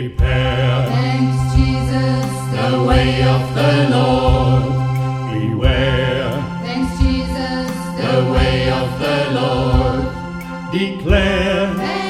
Prepare, Thanks, Jesus, the way of the Lord. Beware, Thanks, Jesus, the way of the Lord. Declare,